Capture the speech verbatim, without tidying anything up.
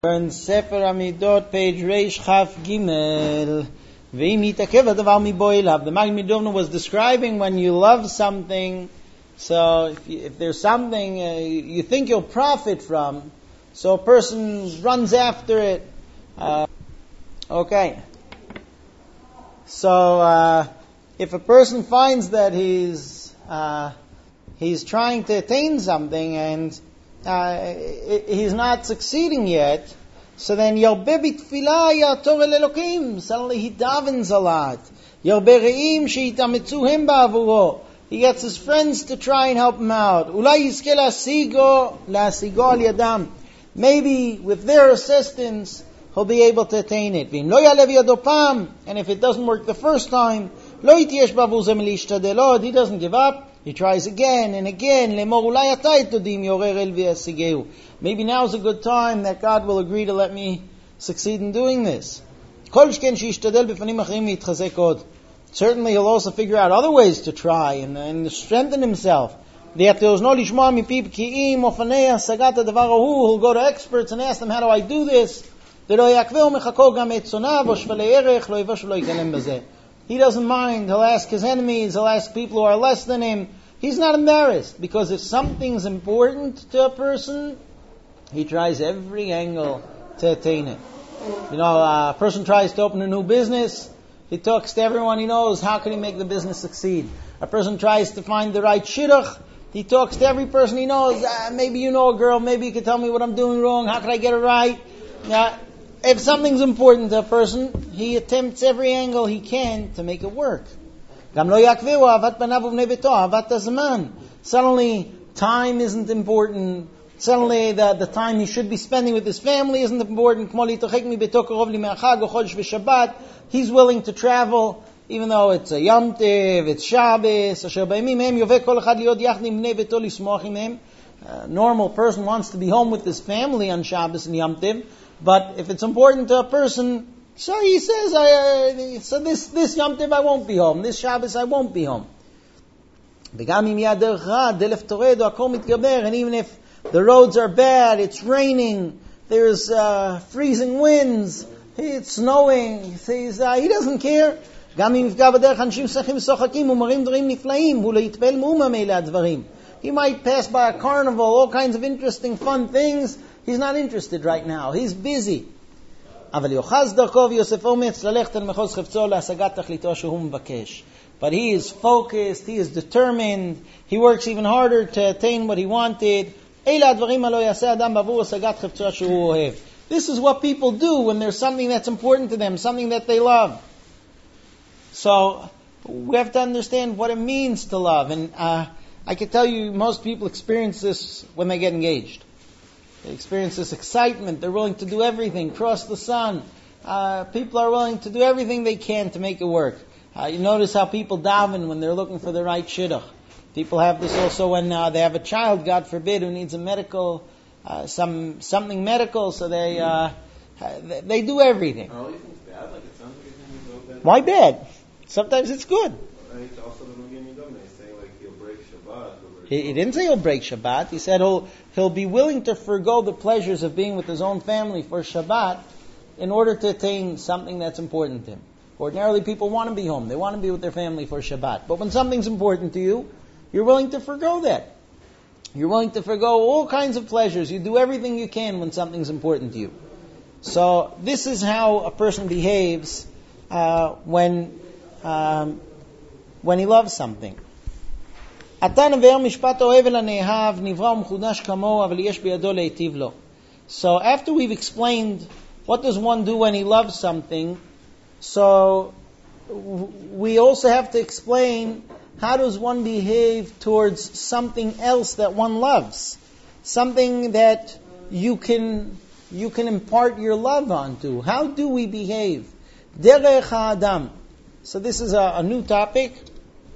in Sefer Amidot, page Reish Chaf Gimel. Ve'im yitakev hadavar mibo elav. The Maggid Midovna was describing when you love something. So if, you, if there's something uh, you think you'll profit from, so a person runs after it. Uh, okay. So uh, if a person finds that he's uh, he's trying to attain something and Uh, he's not succeeding yet, so then Yarbeh b'tfilah ya'tor el Elokim. Suddenly he davens a lot. Yarbeh re'im she'itametzu hem ba'avuro. He gets his friends to try and help him out. Ulai yizke la'asigo la'asigo al yadam. Maybe with their assistance he'll be able to attain it. V'im lo yalev yado pam. And if it doesn't work the first time, lo yityesh b'avur ze milishtadelot. He doesn't give up. He tries again and again. Maybe now is a good time that God will agree to let me succeed in doing this. Certainly he'll also figure out other ways to try and, and strengthen himself. He'll go to experts and ask them, how do I do this? He doesn't mind. He'll ask his enemies. He'll ask people who are less than him. He's not embarrassed, because if something's important to a person, he tries every angle to attain it. You know, a person tries to open a new business. He talks to everyone he knows. How can he make the business succeed? A person tries to find the right shidduch. He talks to every person he knows. Ah, maybe you know a girl. Maybe you can tell me what I'm doing wrong. How can I get it right? Now, if something's important to a person, he attempts every angle he can to make it work. Suddenly, time isn't important. Suddenly, the, the time he should be spending with his family isn't important. He's willing to travel, even though it's a Yom Tov, it's Shabbos. A normal person wants to be home with his family on Shabbos and Yom Tov. But if it's important to a person, so he says, I, uh, so this, this Yom Tov I won't be home. This Shabbos I won't be home. And even if the roads are bad, it's raining, there's uh, freezing winds, it's snowing, he says, uh, he doesn't care. He might pass by a carnival, all kinds of interesting, fun things. He's not interested right now. He's busy. But he is focused, he is determined, he works even harder to attain what he wanted. This is what people do when there's something that's important to them, something that they love. So, we have to understand what it means to love. And uh, I can tell you, most people experience this when they get engaged. They experience this excitement. They're willing to do everything, cross the sun. Uh, people are willing to do everything they can to make it work. Uh, you notice how people daven when they're looking for the right shidduch. People have this also when uh, they have a child, God forbid, who needs a medical, uh, some something medical, so they uh, they, they do everything. Are all these things bad? Like it sounds like it's going to go bad. Why bad? Sometimes it's good. Also, the Magen Midovna is saying like he'll break Shabbat. He, he didn't say he'll break Shabbat. He said he'll he'll be willing to forgo the pleasures of being with his own family for Shabbat in order to attain something that's important to him. Ordinarily, people want to be home. They want to be with their family for Shabbat. But when something's important to you, you're willing to forgo that. You're willing to forgo all kinds of pleasures. You do everything you can when something's important to you. So this is how a person behaves uh, when um, when he loves something. So after we've explained what does one do when he loves something, so we also have to explain how does one behave towards something else that one loves, something that you can you can impart your love onto. How do we behave? Derech ha'adam. So this is a, a new topic.